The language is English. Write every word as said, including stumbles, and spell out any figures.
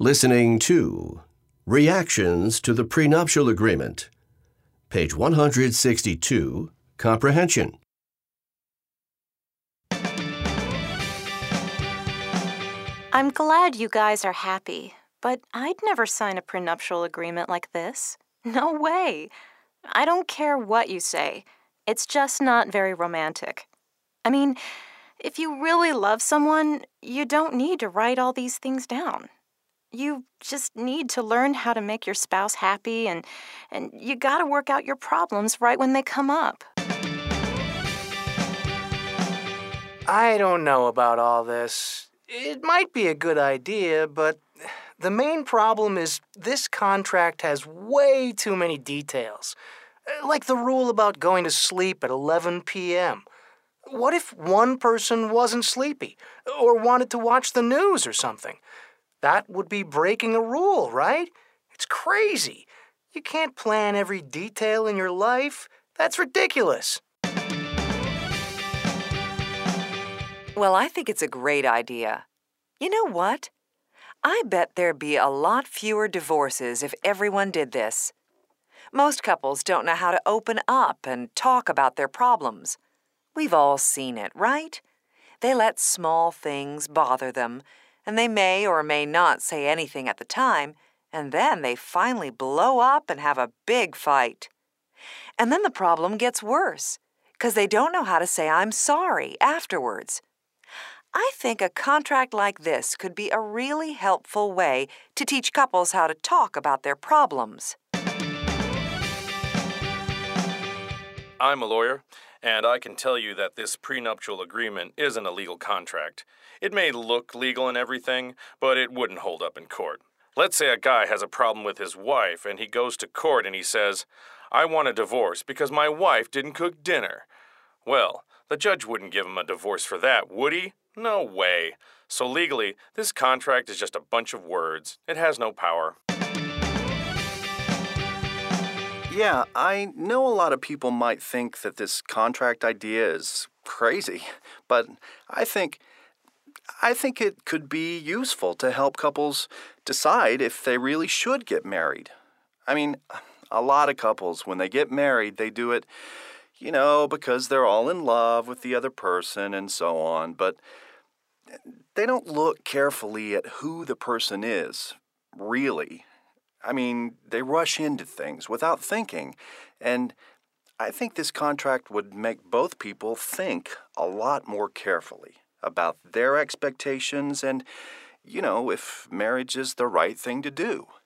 Listening to Reactions to the Prenuptial Agreement. Page one hundred sixty-two, Comprehension. I'm glad you guys are happy, but I'd never sign a prenuptial agreement like this. No way. I don't care what you say. It's just not very romantic. I mean, if you really love someone, you don't need to write all these things down. You just need to learn how to make your spouse happy, and, and you gotta work out your problems right when they come up. I don't know about all this. It might be a good idea, but the main problem is this contract has way too many details. Like the rule about going to sleep at eleven p.m. What if one person wasn't sleepy or wanted to watch the news or something? That would be breaking a rule, right? It's crazy. You can't plan every detail in your life. That's ridiculous. Well, I think it's a great idea. You know what? I bet there'd be a lot fewer divorces if everyone did this. Most couples don't know how to open up and talk about their problems. We've all seen it, right? They let small things bother them, and they may or may not say anything at the time, and then they finally blow up and have a big fight. And then the problem gets worse, because they don't know how to say I'm sorry afterwards. I think a contract like this could be a really helpful way to teach couples how to talk about their problems. I'm a lawyer, and I can tell you that this prenuptial agreement isn't a legal contract. It may look legal and everything, but it wouldn't hold up in court. Let's say a guy has a problem with his wife, and he goes to court and he says, I want a divorce because my wife didn't cook dinner. Well, the judge wouldn't give him a divorce for that, would he? No way. So legally, this contract is just a bunch of words. It has no power. Yeah, I know a lot of people might think that this contract idea is crazy, but I think I think it could be useful to help couples decide if they really should get married. I mean, a lot of couples, when they get married, they do it, you know, because they're all in love with the other person and so on, but they don't look carefully at who the person is, really. I mean, they rush into things without thinking, and I think this contract would make both people think a lot more carefully about their expectations and, you know, if marriage is the right thing to do.